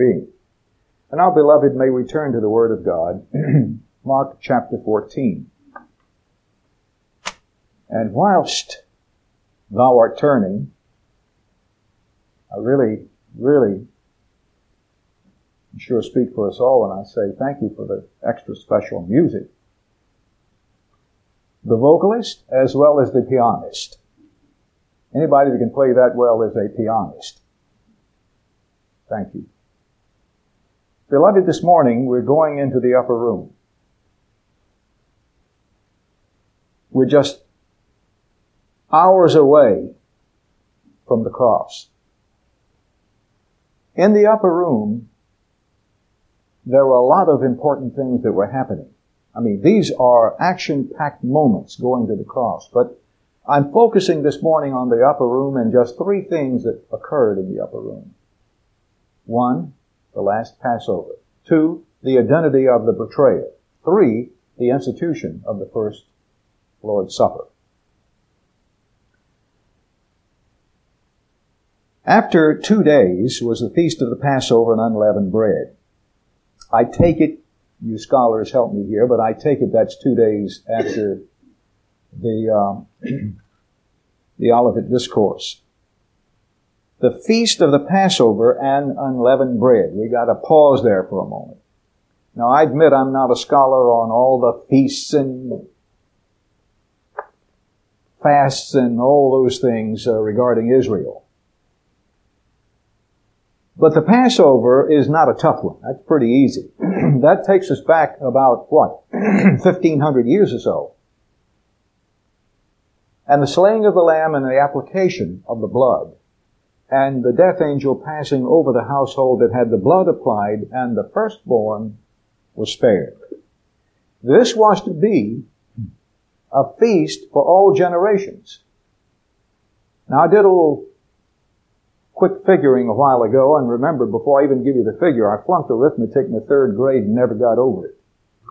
being. And now, beloved, may we turn to the Word of God, Mark chapter 14. And whilst thou art turning, I really I'm sure speak for us all when I say thank you for the extra special music. The vocalist as well as the pianist. Anybody that can play that well is a pianist. Thank you. Beloved, this morning we're going into the upper room. We're just hours away from the cross. In the upper room, there were a lot of important things that were happening. I mean, these are action-packed moments going to the cross. But I'm focusing this morning on the upper room and just three things that occurred in the upper room. 1, the last Passover. 2, the identity of the betrayer. 3, the institution of the first Lord's Supper. After 2 days was the feast of the Passover and unleavened bread. I take it, you scholars help me here, but I take it that's 2 days after the Olivet Discourse. The feast of the Passover and unleavened bread. We got to pause there for a moment. Now, I admit I'm not a scholar on all the feasts and fasts and all those things regarding Israel. But the Passover is not a tough one. That's pretty easy. That takes us back about, 1,500 years or so. And the slaying of the lamb and the application of the blood, and the death angel passing over the household that had the blood applied, and the firstborn was spared. This was to be a feast for all generations. Now, I did a little quick figuring a while ago, and remember, before I even give you the figure, I flunked arithmetic in the 3rd grade and never got over it.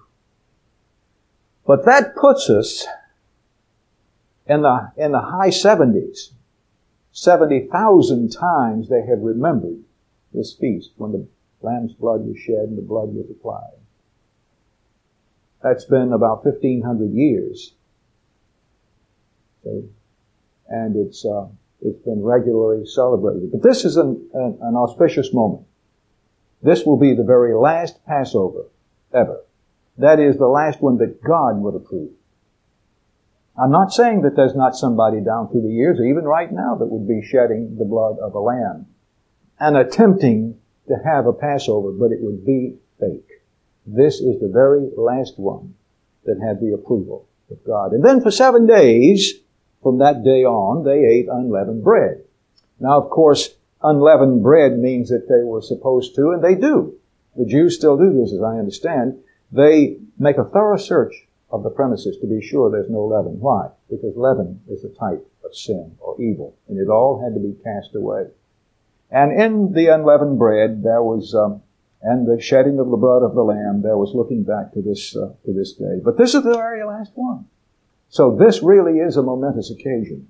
But that puts us in the high 70s. 70,000 times they have remembered this feast when the lamb's blood was shed and the blood was applied. That's been about 1,500 years. Okay? And it's been regularly celebrated. But this is an auspicious moment. This will be the very last Passover ever. That is the last one that God would approve. I'm not saying that there's not somebody down through the years, or even right now, that would be shedding the blood of a lamb and attempting to have a Passover, but it would be fake. This is the very last one that had the approval of God. And then for 7 days, from that day on, they ate unleavened bread. Now, of course, unleavened bread means that they were supposed to, and they do. The Jews still do this, as I understand. They make a thorough search of the premises to be sure there's no leaven. Why? Because leaven is a type of sin or evil, and it all had to be cast away. And in the unleavened bread, there was, and the shedding of the blood of the lamb, there was looking back to this day. But this is the very last one. So this really is a momentous occasion.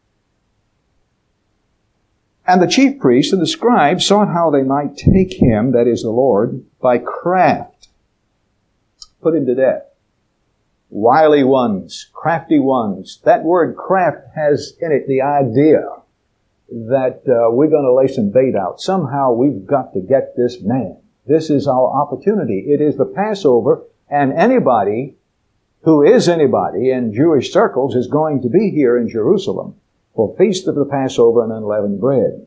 And the chief priests and the scribes sought how they might take him, that is the Lord, by craft, put him to death. Wily ones, crafty ones. That word craft has in it the idea that we're going to lay some bait out. Somehow we've got to get this man. This is our opportunity. It is the Passover, and anybody who is anybody in Jewish circles is going to be here in Jerusalem for Feast of the Passover and unleavened bread.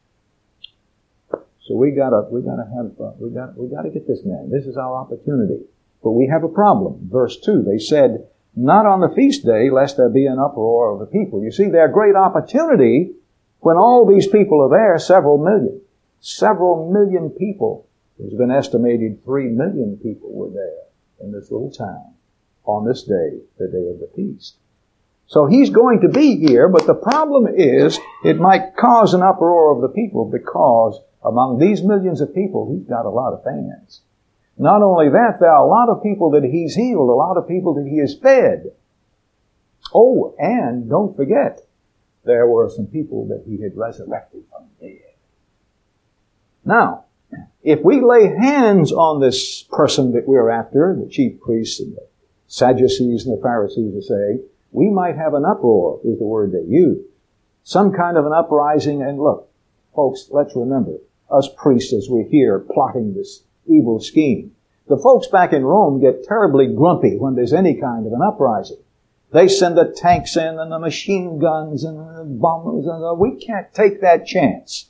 So we gotta get this man. This is our opportunity. But we have a problem. Verse 2, they said, not on the feast day, lest there be an uproar of the people. You see, their great opportunity, when all these people are there, several million people. There's been estimated 3 million people were there in this little town on this day, the day of the feast. So he's going to be here, but the problem is it might cause an uproar of the people because among these millions of people, he's got a lot of fans. Not only that, there are a lot of people that he's healed, a lot of people that he has fed. Oh, and don't forget, there were some people that he had resurrected from the dead. Now, if we lay hands on this person that we're after, the chief priests and the Sadducees and the Pharisees are saying, we might have an uproar, is the word they use. Some kind of an uprising. And look, folks, let's remember, us priests as we're here plotting this evil scheme, the folks back in Rome get terribly grumpy when there's any kind of an uprising. They send the tanks in and the machine guns and the bombers, and we can't take that chance.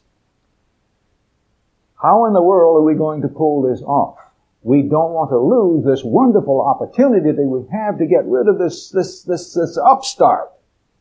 How in the world are we going to pull this off? We don't want to lose this wonderful opportunity that we have to get rid of this upstart.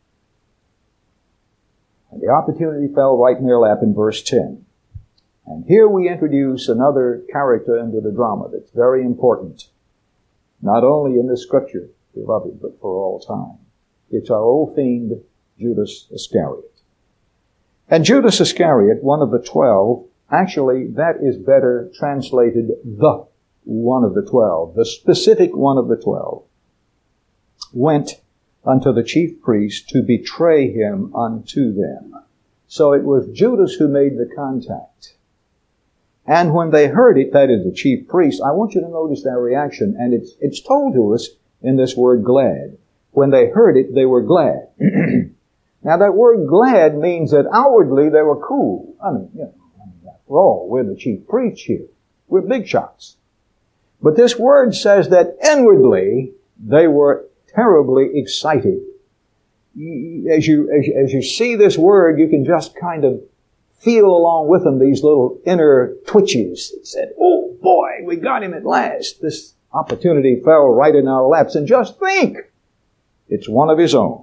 And the opportunity fell right in their lap in verse 10. And here we introduce another character into the drama that's very important. Not only in this scripture, beloved, but for all time. It's our old fiend, Judas Iscariot. And Judas Iscariot, one of the 12, actually, that is better translated the one of the 12, the specific one of the 12, went unto the chief priests to betray him unto them. So it was Judas who made the contact. And when they heard it, that is the chief priests, I want you to notice their reaction, and it's told to us in this word glad. When they heard it, they were glad. Now that word glad means that outwardly they were cool. After all, we're the chief priests here. We're big shots. But this word says that inwardly they were terribly excited. As you see this word, you can just kind of feel along with them these little inner twitches. It said, oh boy, we got him at last. This opportunity fell right in our laps. And just think, it's one of his own.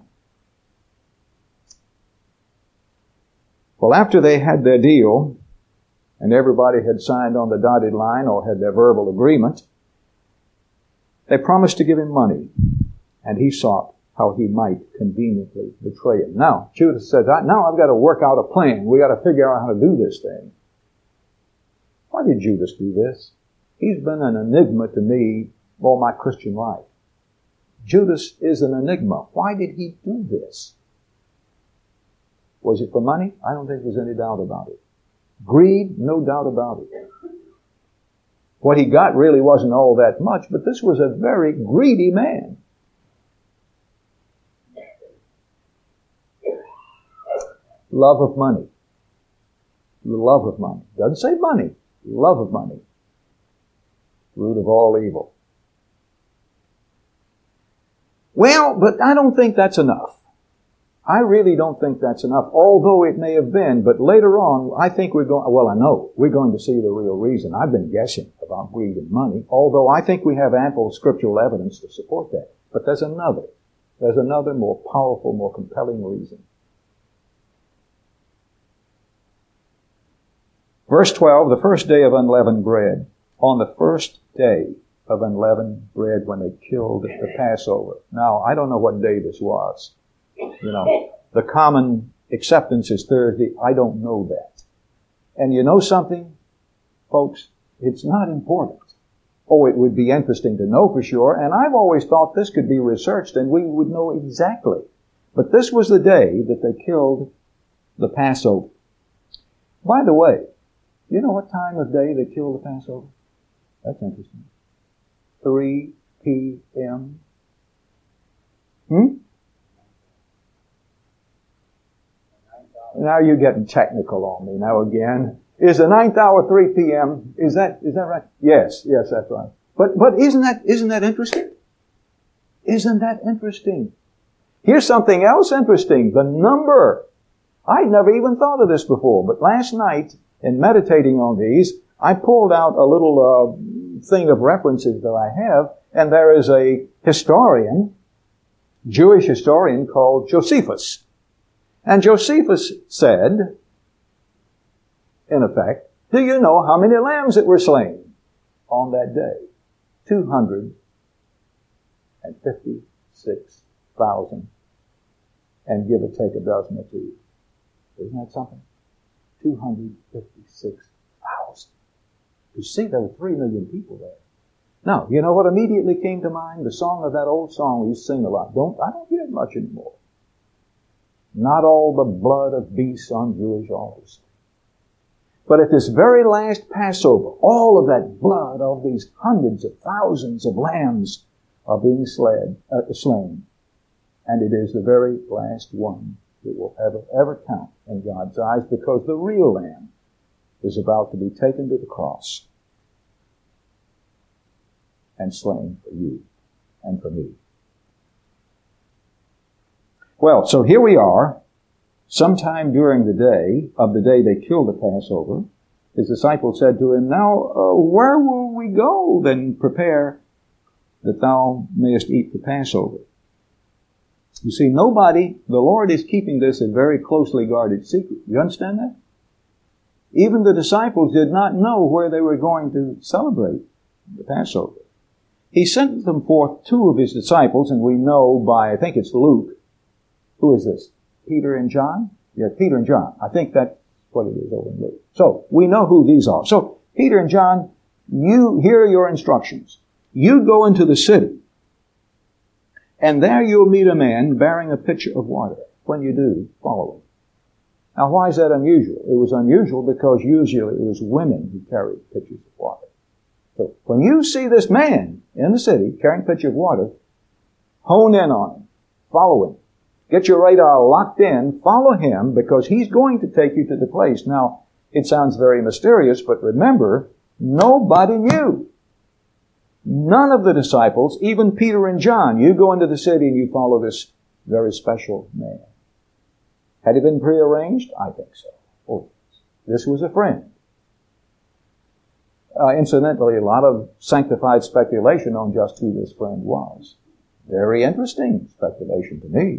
Well, after they had their deal, and everybody had signed on the dotted line or had their verbal agreement, they promised to give him money, and he sought how he might conveniently betray him. Now, Judas said, now I've got to work out a plan. We've got to figure out how to do this thing. Why did Judas do this? He's been an enigma to me all my Christian life. Judas is an enigma. Why did he do this? Was it for money? I don't think there's any doubt about it. Greed? No doubt about it. What he got really wasn't all that much, but this was a very greedy man. Love of money. The love of money. Doesn't say money. Love of money. Root of all evil. Well, but I don't think that's enough. I really don't think that's enough, although it may have been. But later on, I think we're going to see the real reason. I've been guessing about greed and money, although I think we have ample scriptural evidence to support that. But there's another more powerful, more compelling reason. Verse 12, the first day of unleavened bread. On the first day of unleavened bread when they killed the Passover. Now, I don't know what day this was. The common acceptance is Thursday. I don't know that. And you know something, folks? It's not important. Oh, it would be interesting to know for sure, and I've always thought this could be researched and we would know exactly. But this was the day that they killed the Passover. By the way, you know what time of day they killed the Passover? That's interesting. 3 p.m. Now you're getting technical on me now again. Is the ninth hour 3 p.m.? Is that right? Yes, that's right. But isn't that interesting? Isn't that interesting? Here's something else interesting. The number. I'd never even thought of this before, but last night, in meditating on these, I pulled out a little thing of references that I have, and there is a historian, Jewish historian called Josephus. And Josephus said, in effect, do you know how many lambs that were slain on that day? 256,000, and give or take a dozen or two. Isn't that something? 256,000. You see, there were 3 million people there. Now, you know what immediately came to mind? The song of that old song we used to sing a lot. I don't hear it much anymore. Not all the blood of beasts on Jewish altars. But at this very last Passover, all of that blood of these hundreds of thousands of lambs are being slain. And it is the very last one that will ever count in God's eyes, because the real lamb is about to be taken to the cross and slain for you and for me. Well, so here we are. Sometime during the day they killed the Passover, his disciples said to him, "Now, where will we go then prepare that thou mayest eat the Passover?" You see, the Lord is keeping this a very closely guarded secret. You understand that? Even the disciples did not know where they were going to celebrate the Passover. He sent them forth two of his disciples, and we know by, I think it's Luke. Who is this? Peter and John? Yeah, Peter and John. I think that's what it is over in Luke. So, we know who these are. So, Peter and John, here are your instructions. You go into the city, and there you'll meet a man bearing a pitcher of water. When you do, follow him. Now, why is that unusual? It was unusual because usually it was women who carried pitchers of water. So, when you see this man in the city carrying a pitcher of water, hone in on him. Follow him. Get your radar locked in, follow him, because he's going to take you to the place. Now, it sounds very mysterious, but remember, nobody knew. None of the disciples, even Peter and John, you go into the city and you follow this very special man. Had it been prearranged? I think so. Oh, this was a friend. Incidentally, a lot of sanctified speculation on just who this friend was. Very interesting speculation to me.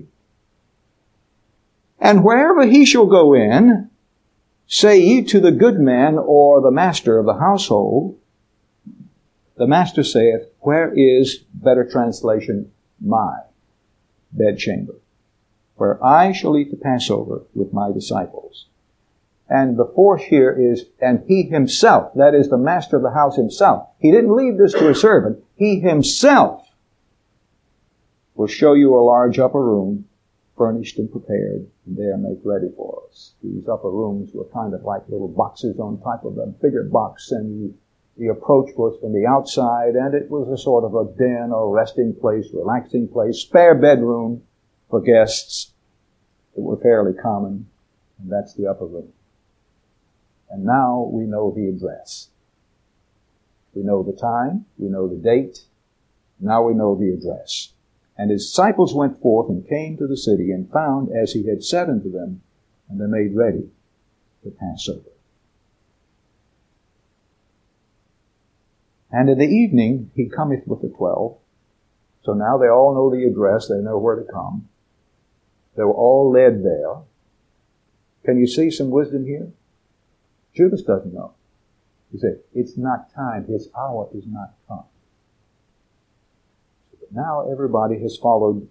And wherever he shall go in, say ye to the good man or the master of the household, the master saith, where is, better translation, my bedchamber, where I shall eat the Passover with my disciples. And the force here is, and he himself, that is the master of the house himself. He didn't leave this to a servant. He himself will show you a large upper room, furnished and prepared, and there make ready for us. These upper rooms were kind of like little boxes on top of a bigger box, and the approach was from the outside, and it was a sort of a den or resting place, relaxing place, spare bedroom for guests that were fairly common, and that's the upper room. And now we know the address. We know the time, we know the date, now we know the address. And his disciples went forth and came to the city and found as he had said unto them, and they made ready the Passover. And in the evening he cometh with the 12. So now they all know the address, they know where to come. They were all led there. Can you see some wisdom here? Judas doesn't know. He said, it's not time, his hour is not come. Now everybody has followed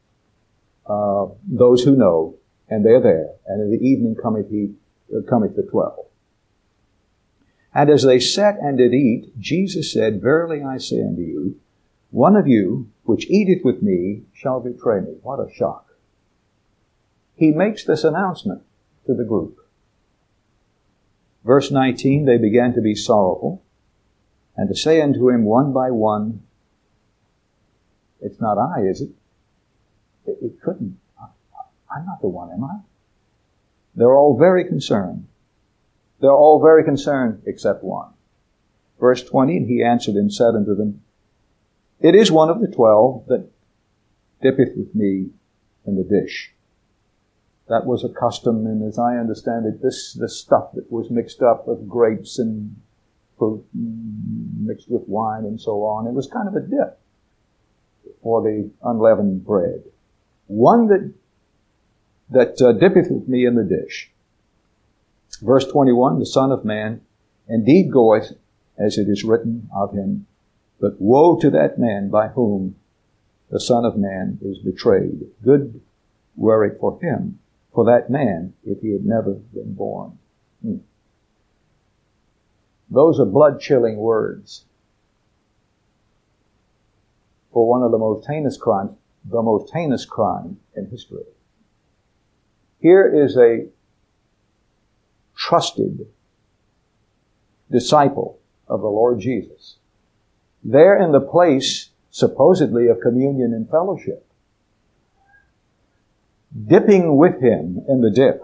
those who know, and they're there. And in the evening cometh the 12. And as they sat and did eat, Jesus said, Verily I say unto you, one of you which eateth with me shall betray me. What a shock. He makes this announcement to the group. Verse 19, they began to be sorrowful, and to say unto him one by one, it's not I, is it? It couldn't. I'm not the one, am I? They're all very concerned. They're all very concerned except one. Verse 20, and he answered and said unto them, It is one of the 12 that dippeth with me in the dish. That was a custom, and as I understand it, this stuff that was mixed up with grapes and fruit mixed with wine and so on, it was kind of a dip for the unleavened bread. One that dippeth with me in the dish. Verse 21, the Son of Man indeed goeth, as it is written of him, but woe to that man by whom the Son of Man is betrayed. Good were it for him, for that man, if he had never been born. Those are blood-chilling words for one of the most heinous crime in history. Here is a trusted disciple of the Lord Jesus. There in the place, supposedly, of communion and fellowship. Dipping with him in the dip.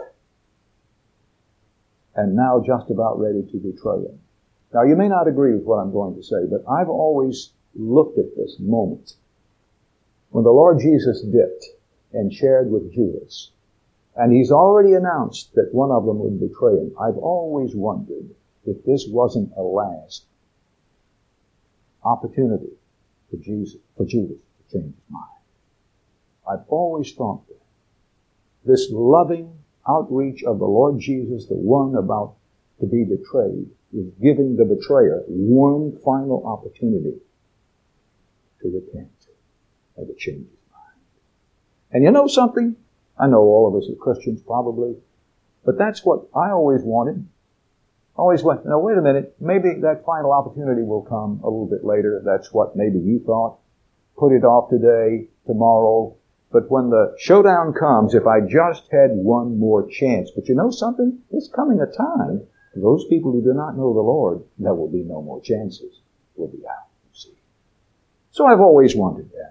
And now just about ready to betray him. Now you may not agree with what I'm going to say, but I've always looked at this moment when the Lord Jesus dipped and shared with Judas, and he's already announced that one of them would betray him. I've always wondered if this wasn't a last opportunity for Judas to change his mind. I've always thought that. This loving outreach of the Lord Jesus, the one about to be betrayed, is giving the betrayer one final opportunity to repent or to change his mind. And you know something? I know all of us as Christians probably, but that's what I always wanted. I always went, now wait a minute, maybe that final opportunity will come a little bit later. That's what maybe you thought. Put it off today, tomorrow. But when the showdown comes, if I just had one more chance. But you know something? There's coming a time for those people who do not know the Lord, there will be no more chances. We'll be out, you see. So I've always wondered that.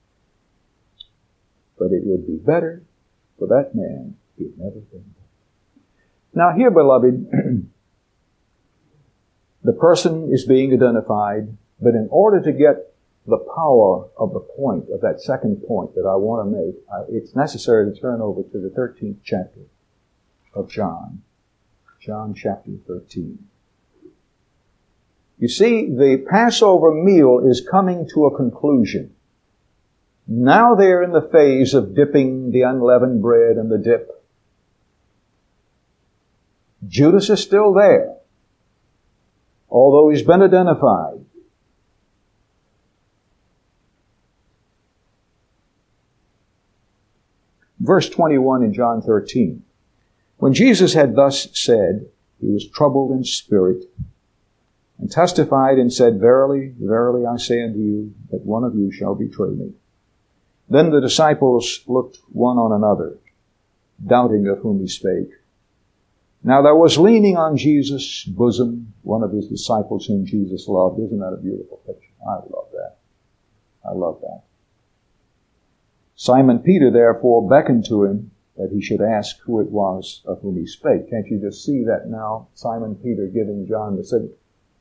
But it would be better for that man if he had never been born. Now here, beloved, the person is being identified, but in order to get the power of the point, of that second point that I want to make, it's necessary to turn over to the 13th chapter of John. John chapter 13. You see, the Passover meal is coming to a conclusion. Now they're in the phase of dipping the unleavened bread in the dip. Judas is still there, although he's been identified. Verse 21 in John 13. When Jesus had thus said, he was troubled in spirit, and testified and said, Verily, verily, I say unto you, that one of you shall betray me. Then the disciples looked one on another, doubting of whom he spake. Now there was leaning on Jesus' bosom one of his disciples whom Jesus loved. Isn't that a beautiful picture? I love that. I love that. Simon Peter therefore beckoned to him that he should ask who it was of whom he spake. Can't you just see that now? Simon Peter giving John the signal.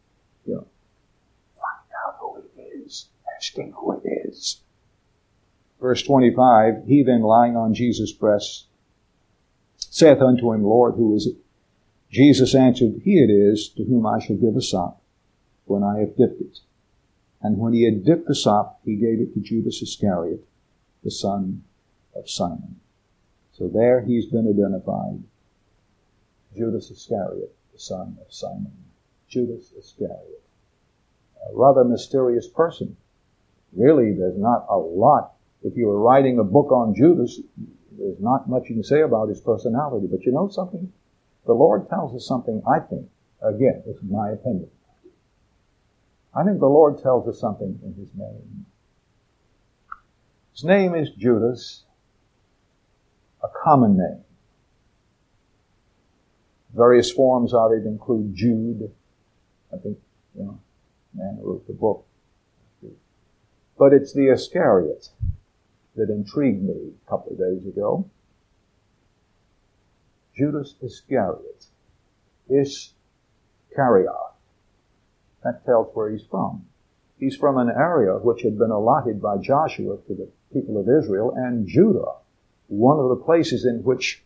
Find out who it is. Ask him who it is. Verse 25, he then lying on Jesus' breast saith unto him, Lord, who is it? Jesus answered, He it is to whom I shall give a sop when I have dipped it. And when he had dipped the sop, he gave it to Judas Iscariot, the son of Simon. So there he's been identified. Judas Iscariot, the son of Simon. Judas Iscariot. A rather mysterious person. Really, there's not a lot. If you were writing a book on Judas, there's not much you can say about his personality. But you know something? The Lord tells us something, I think. Again, this is my opinion. I think the Lord tells us something in his name. His name is Judas, a common name. Various forms of it include Jude. I think, man who wrote the book. But it's the Iscariot that intrigued me a couple of days ago. Judas Iscariot. Iscariot. That tells where he's from. He's from an area which had been allotted by Joshua to the people of Israel, and Judah, one of the places in which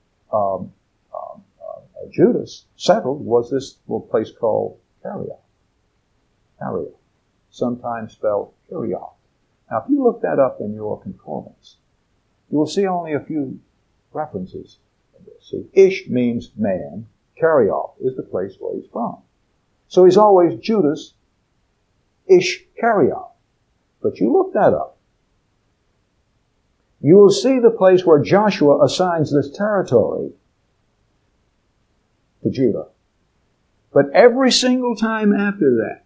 Judas settled was this little place called Caria. Caria, sometimes spelled Kiriath. Now, if you look that up in your concordance, you will see only a few references in this. See, Ish means man. Kiriath is the place where he's from. So he's always Judas Iscariot. But you look that up. You will see the place where Joshua assigns this territory to Judah. But every single time after that,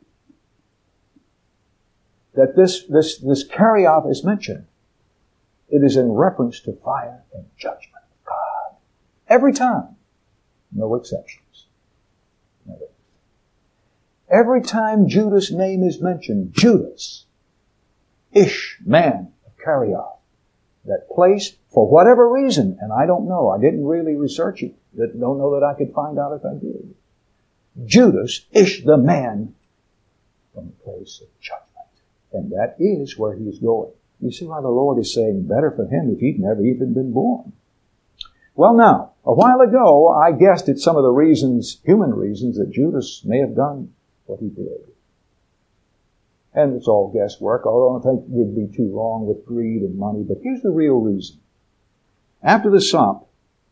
this Kerioth is mentioned, it is in reference to fire and judgment of God. Every time. No exceptions. No exceptions. Every time Judas' name is mentioned, Judas, Ish, man of Kerioth, that place, for whatever reason, and I don't know, I didn't really research it, don't know that I could find out if I did. Judas, Ish, the man from the place of judgment. And that is where he's going. You see why the Lord is saying better for him if he'd never even been born. Well now, a while ago, I guessed at some of the reasons, human reasons, that Judas may have done what he did. And it's all guesswork, although I don't think we'd be too wrong with greed and money. But here's the real reason. After the sop,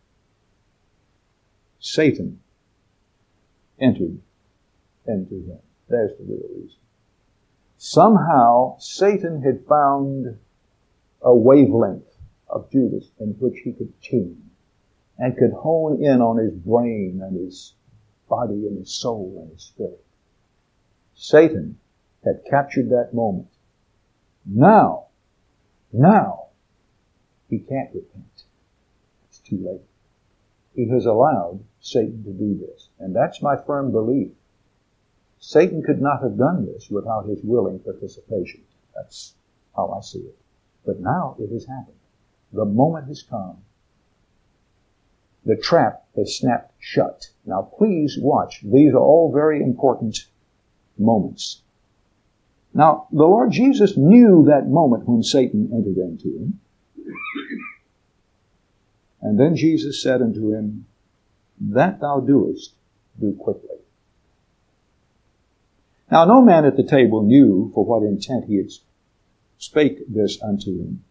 Satan entered into him. There's the real reason. Somehow, Satan had found a wavelength of Judas in which he could tune and could hone in on his brain and his body and his soul and his spirit. Satan had captured that moment. Now, he can't repent. It's too late. He has allowed Satan to do this. And that's my firm belief. Satan could not have done this without his willing participation. That's how I see it. But now it has happened. The moment has come. The trap has snapped shut. Now please watch. These are all very important moments. Now, the Lord Jesus knew that moment when Satan entered into him. And then Jesus said unto him, that thou doest, do quickly. Now, no man at the table knew for what intent he had spake this unto him.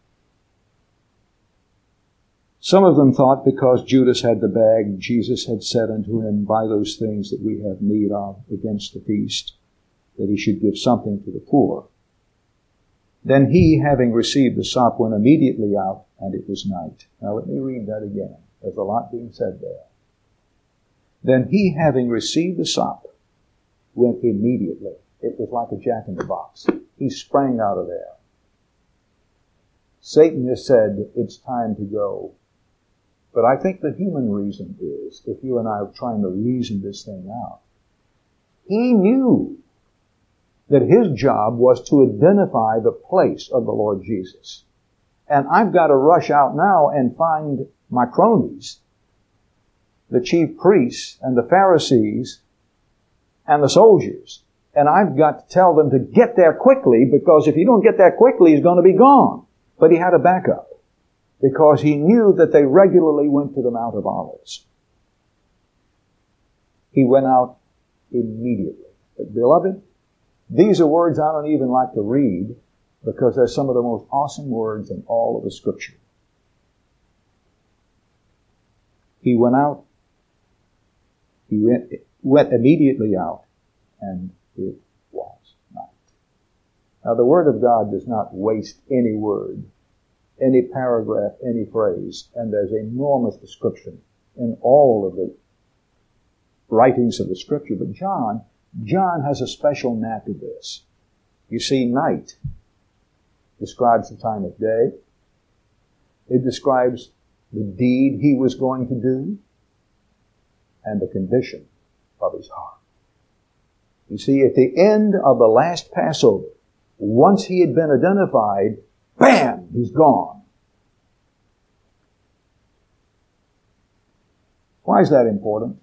Some of them thought because Judas had the bag, Jesus had said unto him, buy those things that we have need of against the feast, that he should give something to the poor. Then he, having received the sop, went immediately out, and it was night. Now let me read that again. There's a lot being said there. Then he, having received the sop, went immediately. It was like a jack-in-the-box. He sprang out of there. Satan has said, it's time to go. But I think the human reason is, if you and I are trying to reason this thing out, he knew that his job was to identify the place of the Lord Jesus. And I've got to rush out now and find my cronies, the chief priests and the Pharisees and the soldiers. And I've got to tell them to get there quickly, because if you don't get there quickly, he's going to be gone. But he had a backup, because he knew that they regularly went to the Mount of Olives. He went out immediately. But beloved, these are words I don't even like to read, because they're some of the most awesome words in all of the Scripture. He went out. He went immediately out, and it was night. Now, the Word of God does not waste any word, any paragraph, any phrase, and there's enormous description in all of the writings of the Scripture. But John has a special knack of this. You see, night describes the time of day. It describes the deed he was going to do and the condition of his heart. You see, at the end of the last Passover, once he had been identified, bam, he's gone. Why is that important?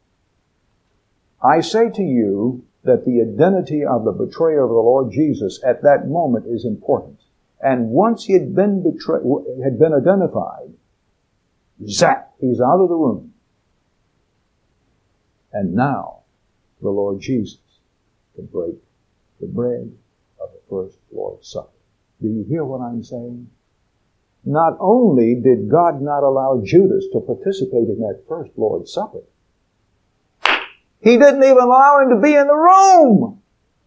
I say to you that the identity of the betrayer of the Lord Jesus at that moment is important. And once he had been identified, zap, he's out of the room. And now the Lord Jesus can break the bread of the first Lord's Supper. Do you hear what I'm saying? Not only did God not allow Judas to participate in that first Lord's Supper, he didn't even allow him to be in the room.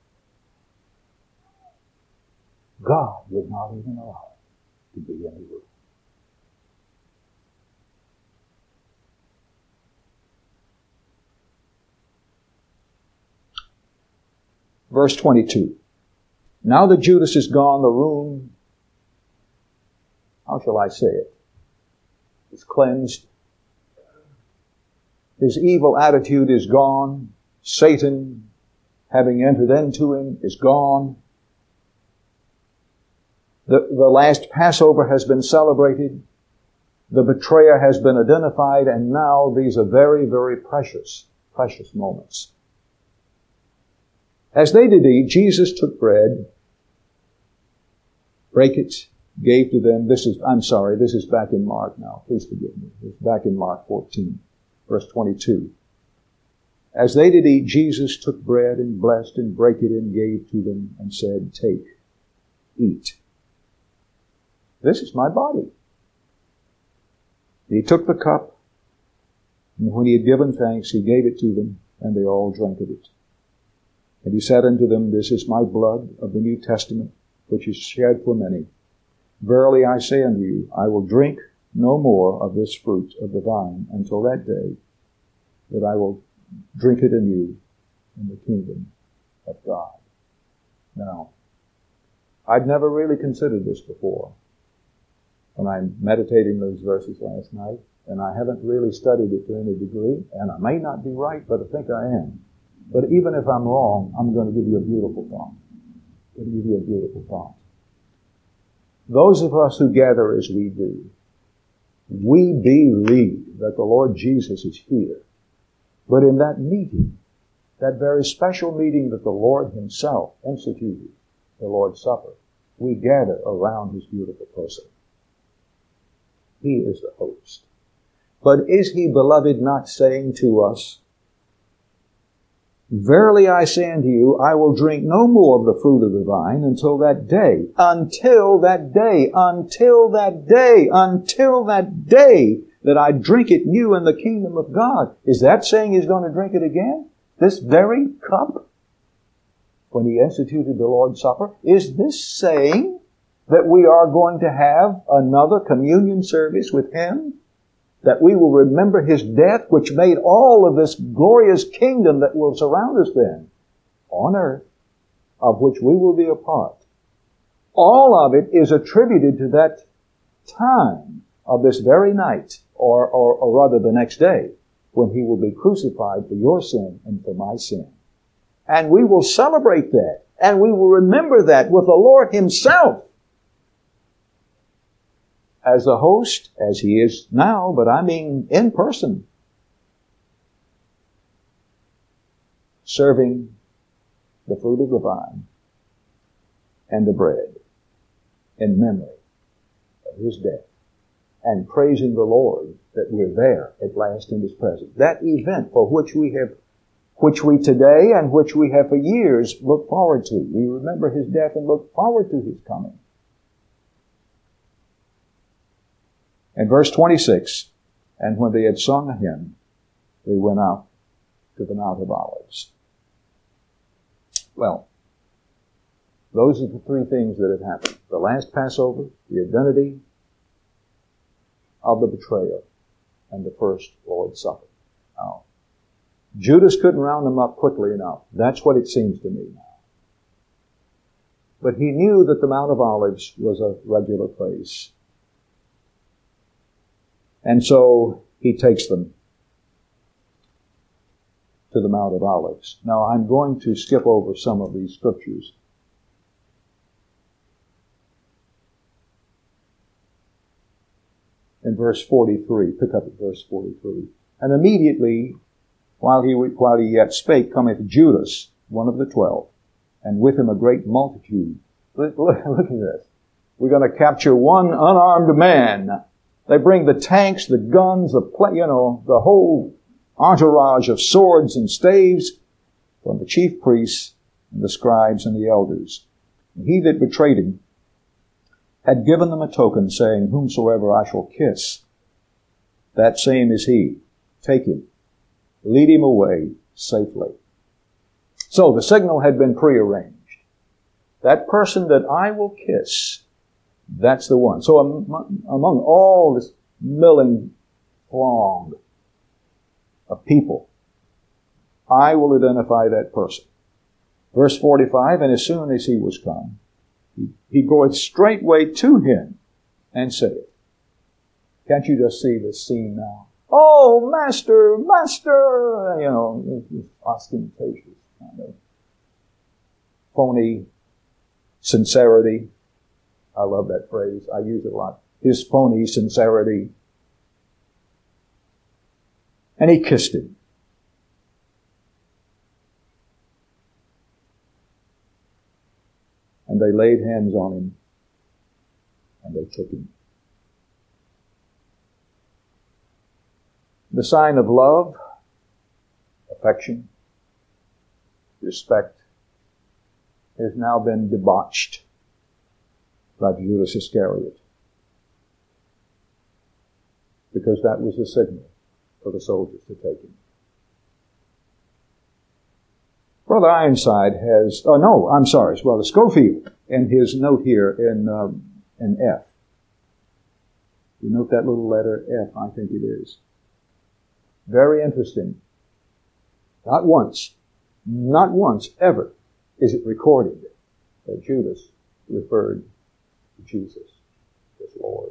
God would not even allow him to be in the room. Verse 22. Now that Judas is gone, the room, how shall I say it, is cleansed. His evil attitude is gone. Satan having entered into him, is gone. The last Passover has been celebrated. The betrayer has been identified, and now these are very, very precious moments. As they did eat, Jesus took bread, brake it, gave to them. This is back in Mark now. Please forgive me. It's back in Mark 14, verse 22. As they did eat, Jesus took bread and blessed and brake it and gave to them and said, "Take, eat. This is my body." He took the cup, and when he had given thanks, he gave it to them, and they all drank of it. And he said unto them, "This is my blood of the New Testament, which is shed for many. Verily I say unto you, I will drink no more of this fruit of the vine until that day that I will drink it anew in the kingdom of God." Now, I'd never really considered this before when I'm meditating those verses last night, and I haven't really studied it to any degree, and I may not be right, but I think I am. But even if I'm wrong, I'm going to give you a beautiful thought. I'm going to give you a beautiful thought. Those of us who gather as we do, we believe that the Lord Jesus is here. But in that meeting, that very special meeting that the Lord himself instituted, the Lord's Supper, we gather around his beautiful person. He is the host. But is he, beloved, not saying to us, "Verily I say unto you, I will drink no more of the fruit of the vine until that day that I drink it new in the kingdom of God." Is that saying he's going to drink it again? This very cup? When he instituted the Lord's Supper? Is this saying that we are going to have another communion service with him? That we will remember his death, which made all of this glorious kingdom that will surround us then on earth, of which we will be a part. All of it is attributed to that time of this very night, or rather the next day, when he will be crucified for your sin and for my sin. And we will celebrate that, and we will remember that with the Lord himself as the host, as he is now, but I mean in person, serving the fruit of the vine and the bread in memory of his death, and praising the Lord that we're there at last in his presence. That event for which we today and which we have for years looked forward to. We remember his death and look forward to his coming. In verse 26, and when they had sung a hymn, they went out to the Mount of Olives. Well, those are the three things that have happened. The last Passover, the identity of the betrayer, and the first Lord's Supper. Now, Judas couldn't round them up quickly enough. That's what it seems to me now. But he knew that the Mount of Olives was a regular place. And so he takes them to the Mount of Olives. Now I'm going to skip over some of these scriptures. In verse 43, pick up at verse 43. And immediately, while he yet spake, cometh Judas, one of the 12, and with him a great multitude. Look at this. We're going to capture one unarmed man. They bring the tanks, the guns, the whole entourage of swords and staves from the chief priests and the scribes and the elders. And he that betrayed him had given them a token, saying, "Whomsoever I shall kiss, that same is he. Take him, lead him away safely." So the signal had been prearranged. That person that I will kiss, that's the one. So among all this milling throng of people, I will identify that person. Verse 45, and as soon as he was come, he goeth straightway to him and saith. Can't you just see this scene now? "Oh, master, master!" Ostentatious kind of phony sincerity. I love that phrase. I use it a lot. His phony sincerity. And he kissed him. And they laid hands on him, and they took him. The sign of love, affection, respect has now been debauched by Judas Iscariot, because that was the signal for the soldiers to take him. Brother Ironside has, Brother Schofield, in his note here in F. You note that little letter F, I think it is. Very interesting. Not once ever is it recorded that Judas referred to Jesus as Lord.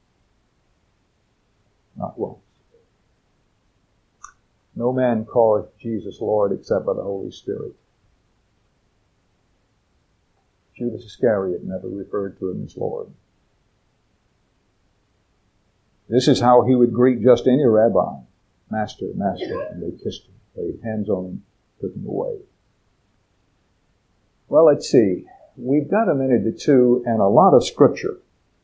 Not once. No man calleth Jesus Lord except by the Holy Spirit. Judas Iscariot never referred to him as Lord. This is how he would greet just any rabbi. Master, Master, and they kissed him, laid hands on him, took him away. Well, let's see. We've got a minute or two and a lot of scripture.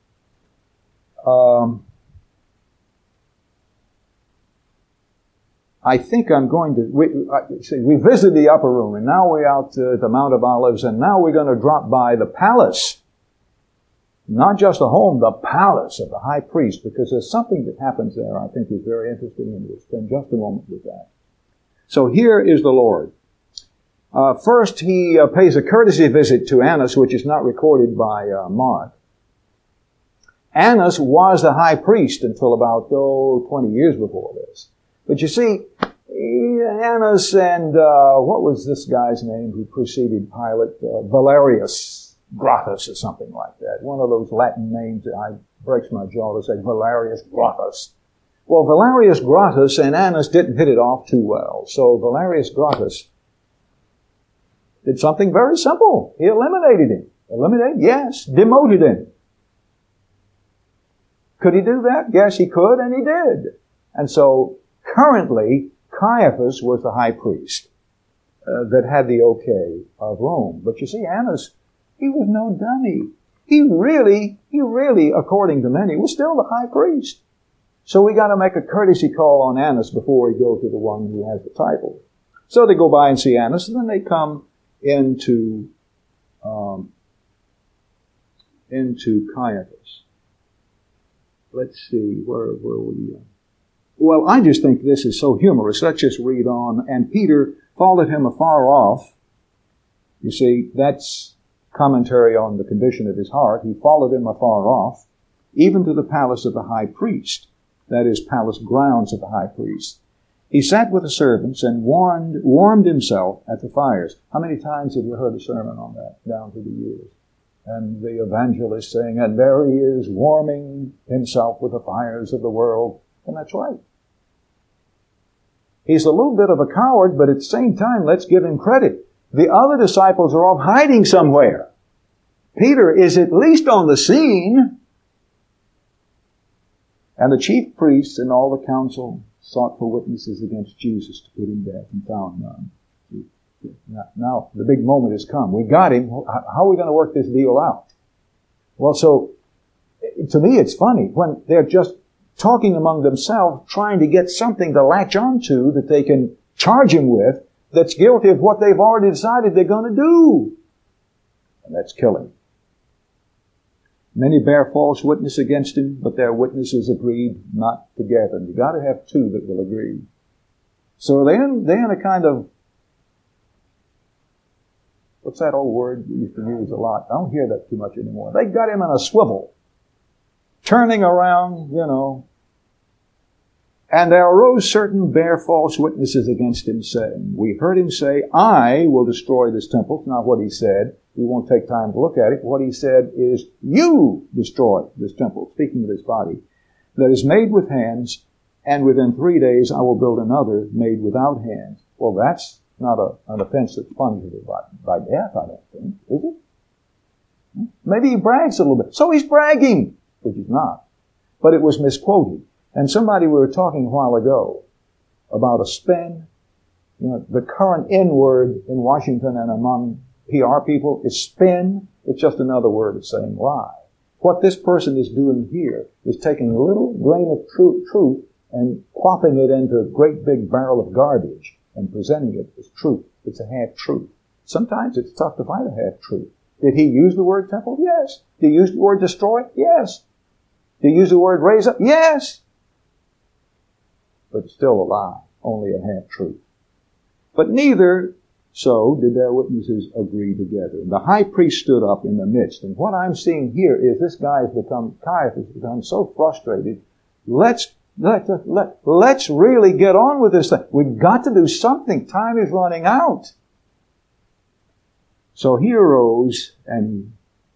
I think I'm going to, we visited the upper room, and now we're out to the Mount of Olives, and now we're going to drop by the palace. Not just the home, the palace of the high priest, because there's something that happens there I think is very interesting, and we'll spend just a moment with that. So here is the Lord. First, he pays a courtesy visit to Annas, which is not recorded by Mark. Annas was the high priest until about, 20 years before this. But you see, Annas and, what was this guy's name who preceded Pilate? Valerius Gratus or something like that. One of those Latin names that breaks my jaw to say Valerius Gratus. Well, Valerius Gratus and Annas didn't hit it off too well. So Valerius Gratus did something very simple. He eliminated him. Eliminated? Yes. Demoted him. Could he do that? Yes, he could, and he did. And so, currently, Caiaphas was the high priest that had the okay of Rome. But you see, Annas, he was no dummy. He really, according to many, was still the high priest. So we got to make a courtesy call on Annas before we go to the one who has the title. So they go by and see Annas, and then they come into Caiaphas. Let's see, where we Well, I just think this is so humorous. Let's just read on. And Peter followed him afar off. You see, that's commentary on the condition of his heart. He followed him afar off, even to the palace of the high priest. That is, palace grounds of the high priest. He sat with the servants and warmed himself at the fires. How many times have you heard a sermon on that down through the years? And the evangelist saying, and there he is warming himself with the fires of the world. And that's right. He's a little bit of a coward, but at the same time, let's give him credit. The other disciples are off hiding somewhere. Peter is at least on the scene. And the chief priests and all the council sought for witnesses against Jesus to put him to death and found none. Now, the big moment has come. We got him. How are we going to work this deal out? Well, so, to me it's funny when they're just talking among themselves, trying to get something to latch onto that they can charge him with that's guilty of what they've already decided they're going to do. And that's kill him. Many bear false witness against him, but their witnesses agreed not together. And you got to have two that will agree. So they're in a kind of, what's that old word we used to use a lot? I don't hear that too much anymore. They got him in a swivel, turning around, And there arose certain bear false witnesses against him, saying, we heard him say, I will destroy this temple. It's not what he said. We won't take time to look at it. What he said is, you destroy this temple, speaking of his body, that is made with hands, and within 3 days I will build another made without hands. Well, that's not an offense that's punishable by death, I don't think. Maybe he brags a little bit. So he's bragging, which he's not. But it was misquoted. And we were talking a while ago about a spin. You know, the current N word in Washington and among PR people is spin. It's just another word of saying lie. What this person is doing here is taking a little grain of truth and plopping it into a great big barrel of garbage and presenting it as truth. It's a half-truth. Sometimes it's tough to find a half-truth. Did he use the word temple? Yes. Did he use the word destroy? Yes. Did he use the word raise up? Yes. But it's still a lie, only a half-truth. But neither so did their witnesses agree together. The high priest stood up in the midst. And what I'm seeing here is this guy Caiaphas has become so frustrated. Let's really get on with this thing. We've got to do something. Time is running out. So he arose and he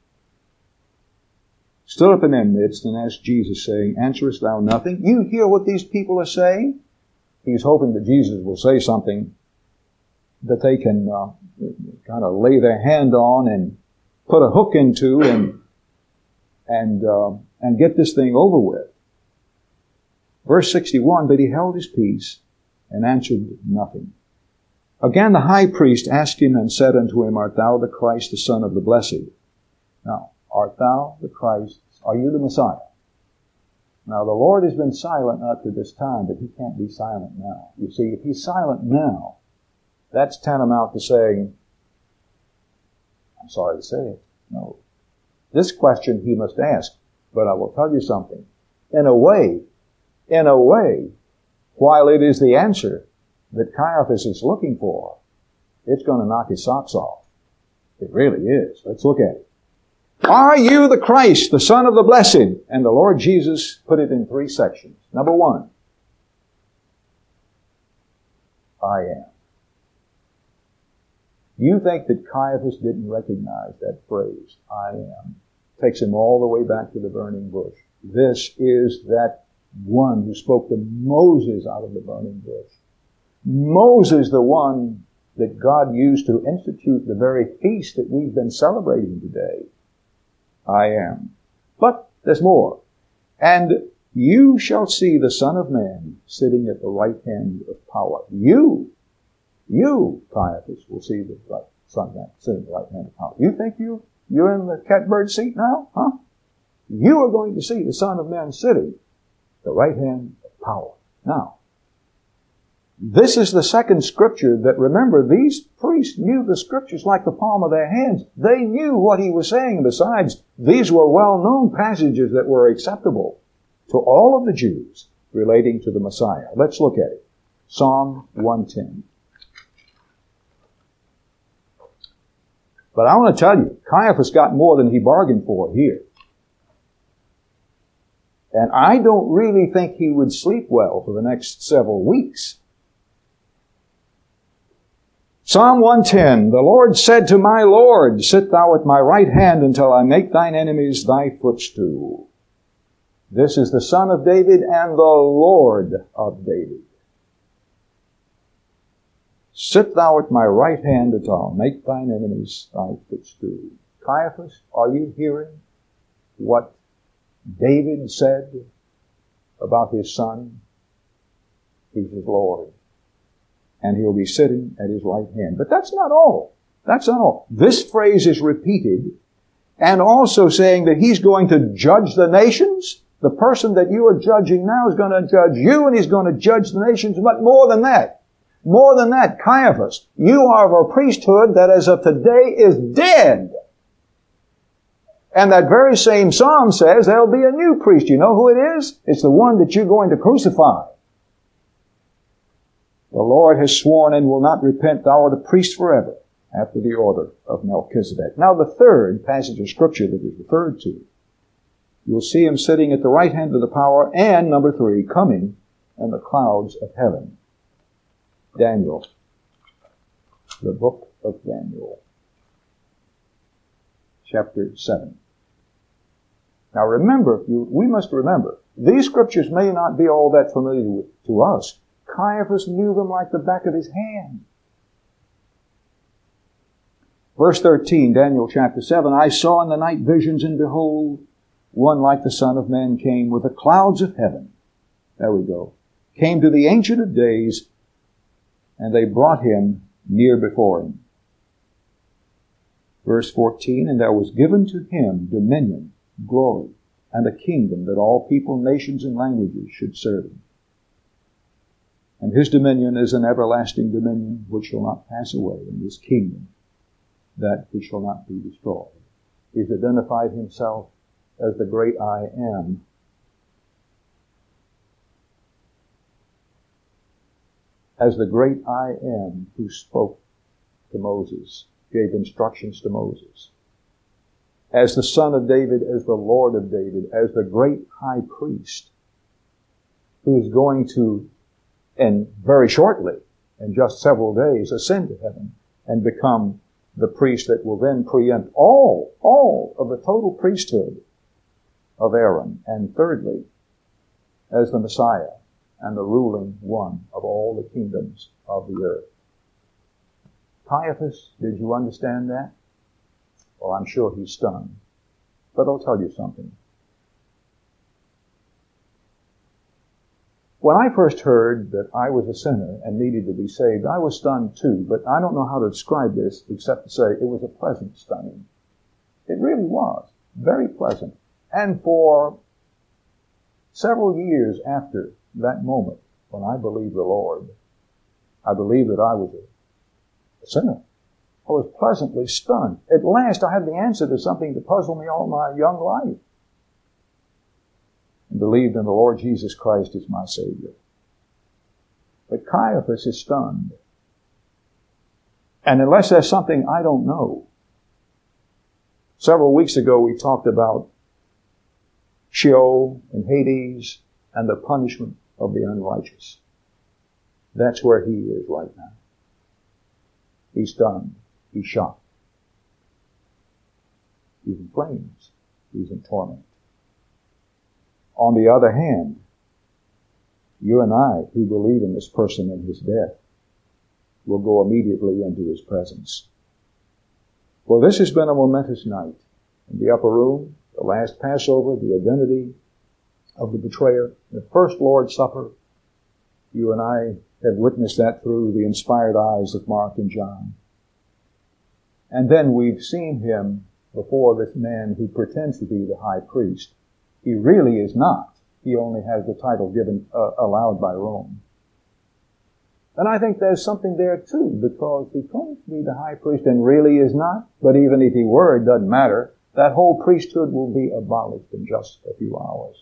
stood up in their midst and asked Jesus, saying, Answerest thou nothing? You hear what these people are saying? He's hoping that Jesus will say something that they can kind of lay their hand on and put a hook into and get this thing over with. Verse 61, but he held his peace and answered nothing. Again the high priest asked him and said unto him, Art thou the Christ, the Son of the Blessed? Now, art thou the Christ? Are you the Messiah? Now, the Lord has been silent up to this time, but he can't be silent now. You see, if he's silent now, that's tantamount to saying, I'm sorry to say it, no. This question he must ask, but I will tell you something. In a way, while it is the answer that Caiaphas is looking for, it's going to knock his socks off. It really is. Let's look at it. Are you the Christ, the Son of the Blessed? And the Lord Jesus put it in 3 sections. Number 1, I am. You think that Caiaphas didn't recognize that phrase, I am? Takes him all the way back to the burning bush. This is that one who spoke to Moses out of the burning bush. Moses, the one that God used to institute the very feast that we've been celebrating today. I am. But there's more. And you shall see the Son of Man sitting at the right hand of power. You, Caiaphas, will see the Son of Man sitting at the right hand of power. You think you're in the catbird seat now? Huh? You are going to see the Son of Man sitting at the right hand of power. Now, this is the second scripture that, remember, these priests knew the scriptures like the palm of their hands. They knew what he was saying. Besides, these were well-known passages that were acceptable to all of the Jews relating to the Messiah. Let's look at it. Psalm 110. But I want to tell you, Caiaphas got more than he bargained for here. And I don't really think he would sleep well for the next several weeks. Psalm 110, the Lord said to my Lord, sit thou at my right hand until I make thine enemies thy footstool. This is the Son of David and the Lord of David. Sit thou at my right hand until I make thine enemies thy footstool. Caiaphas, are you hearing what David said about his son? He's his Lord. And he'll be sitting at his right hand. But that's not all. That's not all. This phrase is repeated and also saying that he's going to judge the nations. The person that you are judging now is going to judge you, and he's going to judge the nations. But more than that, Caiaphas, you are of a priesthood that as of today is dead. And that very same psalm says there'll be a new priest. You know who it is? It's the one that you're going to crucify. The Lord has sworn and will not repent, thou art a priest forever, after the order of Melchizedek. Now the third passage of Scripture that is referred to, you'll see him sitting at the right hand of the power, and number 3, coming in the clouds of heaven. Daniel, the book of Daniel, chapter 7. Now remember, we must remember, these scriptures may not be all that familiar to us. Caiaphas knew them like the back of his hand. Verse 13, Daniel chapter 7, I saw in the night visions, and behold, one like the Son of Man came with the clouds of heaven. There we go. Came to the Ancient of Days, and they brought him near before him. Verse 14, and there was given to him dominion, glory, and a kingdom that all people, nations, and languages should serve him. And his dominion is an everlasting dominion which shall not pass away, and his kingdom that which shall not be destroyed. He's identified himself as the great I am. As the great I am who spoke to Moses, gave instructions to Moses. As the Son of David, as the Lord of David, as the great high priest who is going to, and very shortly, in just several days, ascend to heaven and become the priest that will then preempt all of the total priesthood of Aaron. And thirdly, as the Messiah and the ruling one of all the kingdoms of the earth. Caiaphas, did you understand that? Well, I'm sure he's stunned. But I'll tell you something. When I first heard that I was a sinner and needed to be saved, I was stunned too, but I don't know how to describe this except to say it was a pleasant stunning. It really was. Very pleasant. And for several years after that moment, when I believed the Lord, I believed that I was a sinner. I was pleasantly stunned. At last I had the answer to something that puzzled me all my young life. And believed in the Lord Jesus Christ as my Savior. But Caiaphas is stunned. And unless there's something I don't know. Several weeks ago we talked about Sheol and Hades and the punishment of the unrighteous. That's where he is right now. He's stunned. He's shocked. He's in flames. He's in torment. On the other hand, you and I, who believe in this person and his death, will go immediately into his presence. Well, this has been a momentous night. In the upper room, the last Passover, the identity of the betrayer, the first Lord's Supper. You and I have witnessed that through the inspired eyes of Mark and John. And then we've seen him before this man who pretends to be the high priest. He really is not. He only has the title given, allowed by Rome. And I think there's something there too, because he claims to be the high priest and really is not. But even if he were, it doesn't matter. That whole priesthood will be abolished in just a few hours.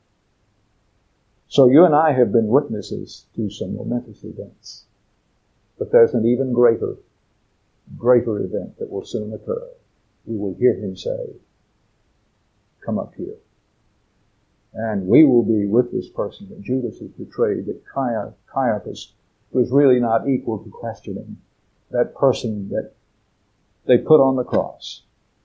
So you and I have been witnesses to some momentous events. But there's an even greater event that will soon occur. We will hear him say, come up here. And we will be with this person that Judas has betrayed, that Caiaphas was really not equal to questioning. That person that they put on the cross.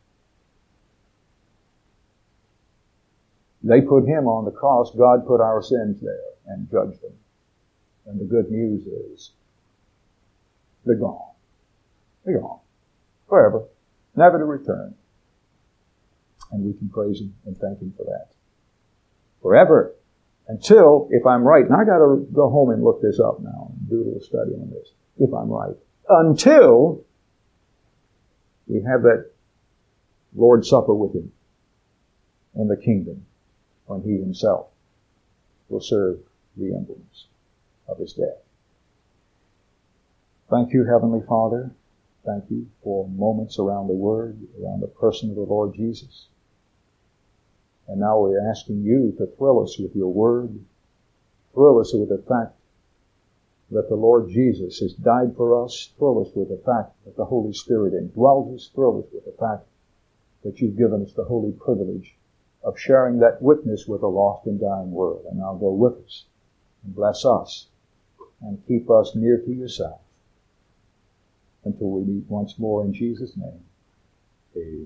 They put him on the cross. God put our sins there and judged them. And the good news is, they're gone. They're gone. Forever. Never to return. And we can praise him and thank him for that. Forever. Until, if I'm right, and I gotta go home and look this up now and do a little study on this, if I'm right. Until we have that Lord's Supper with him in the kingdom, when he himself will serve the emblems of his death. Thank you, Heavenly Father. Thank you for moments around the Word, around the person of the Lord Jesus. And now we're asking you to thrill us with your Word, thrill us with the fact that the Lord Jesus has died for us, thrill us with the fact that the Holy Spirit indwells us, thrill us with the fact that you've given us the holy privilege of sharing that witness with a lost and dying world. And now go with us and bless us and keep us near to yourself until we meet once more in Jesus' name. Amen.